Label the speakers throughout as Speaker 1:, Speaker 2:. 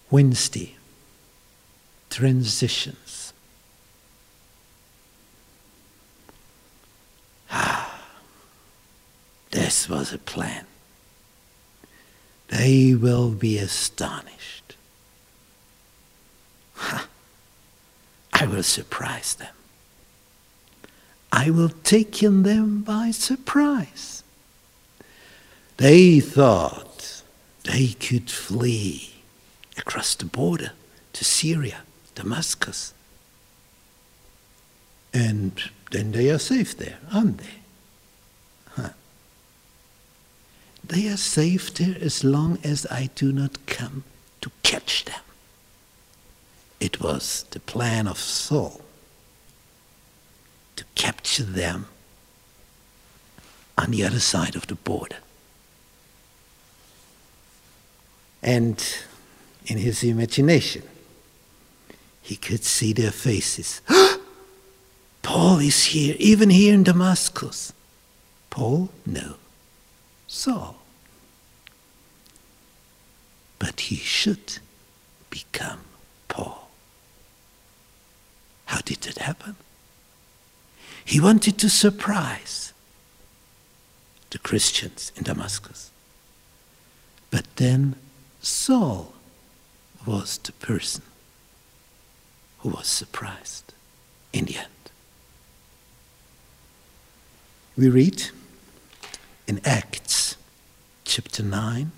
Speaker 1: Wednesday, transitions. This was a plan. They will be astonished. I will surprise them. I will take them by surprise. They thought they could flee across the border to Syria, Damascus. And then they are safe there, aren't they? They are safe there as long as I do not come to catch them. It was the plan of Saul to capture them on the other side of the border. And in his imagination, he could see their faces. Paul is here, even here in Damascus. Paul? No. Saul. But he should become Paul. How did it happen? He wanted to surprise the Christians in Damascus. But then Saul was the person who was surprised in the end. We read in Acts chapter 9.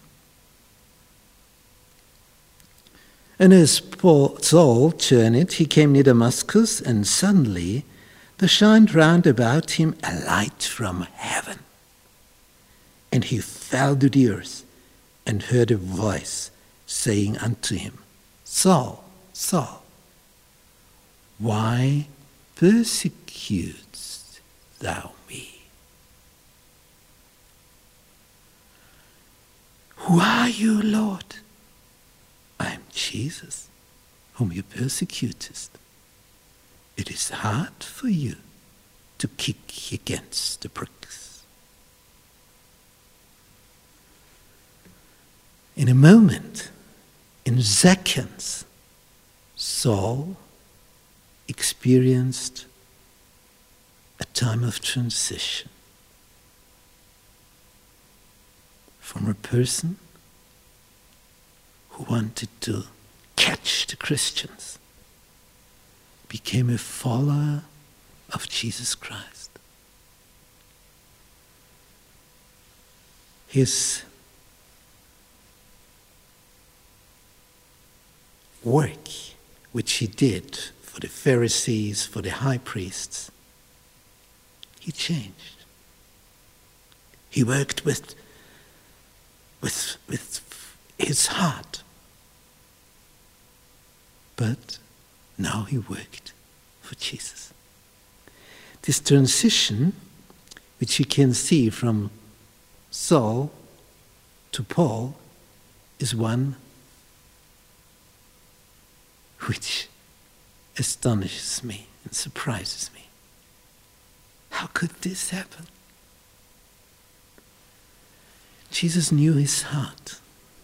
Speaker 1: And as Saul journeyed, he came near Damascus, and suddenly there shined round about him a light from heaven. And he fell to the earth, and heard a voice saying unto him, Saul, Saul, why persecutest thou me? Who are you, Lord? I am Jesus, whom you persecutest. It is hard for you to kick against the pricks. In a moment, in seconds, Saul experienced a time of transition from a person who wanted to catch the Christians, became a follower of Jesus Christ. His work, which he did for the Pharisees, for the high priests, he changed. He worked with his heart. But now he worked for Jesus. This transition, which you can see from Saul to Paul, is one which astonishes me and surprises me. How could this happen? Jesus knew his heart.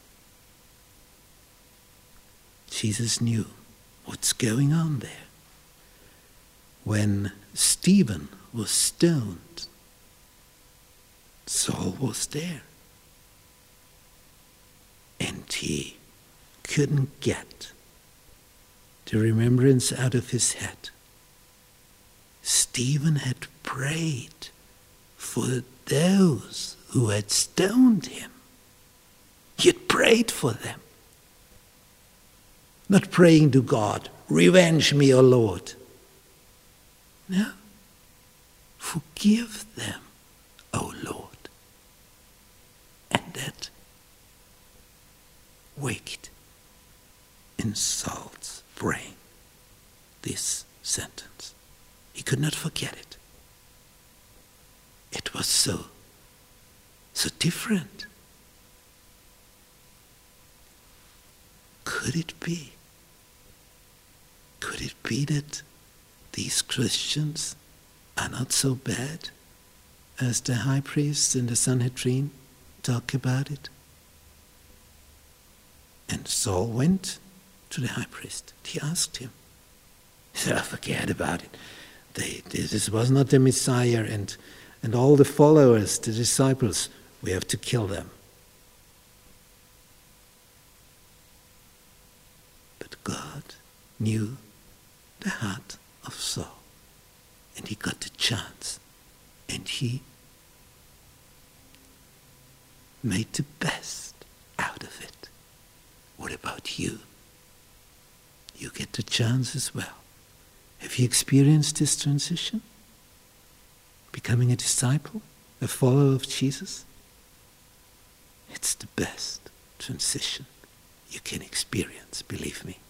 Speaker 1: Jesus knew what's going on there. When Stephen was stoned, Saul was there. And he couldn't get the remembrance out of his head. Stephen had prayed for those who had stoned him. He had prayed for them. Not praying to God, revenge me, O Lord. No. Forgive them, O Lord. And that waked in Saul's brain this sentence. He could not forget it. It was so different. Could it be? Could it be that these Christians are not so bad as the high priests and the Sanhedrin talk about it? And Saul went to the high priest. He asked him. He said, forget about it. This was not the Messiah, and all the followers, the disciples, we have to kill them. But God knew the heart of Saul, and he got the chance, and he made the best out of it. What about you? You get the chance as well. Have you experienced this transition? Becoming a disciple, a follower of Jesus? It's the best transition you can experience, believe me.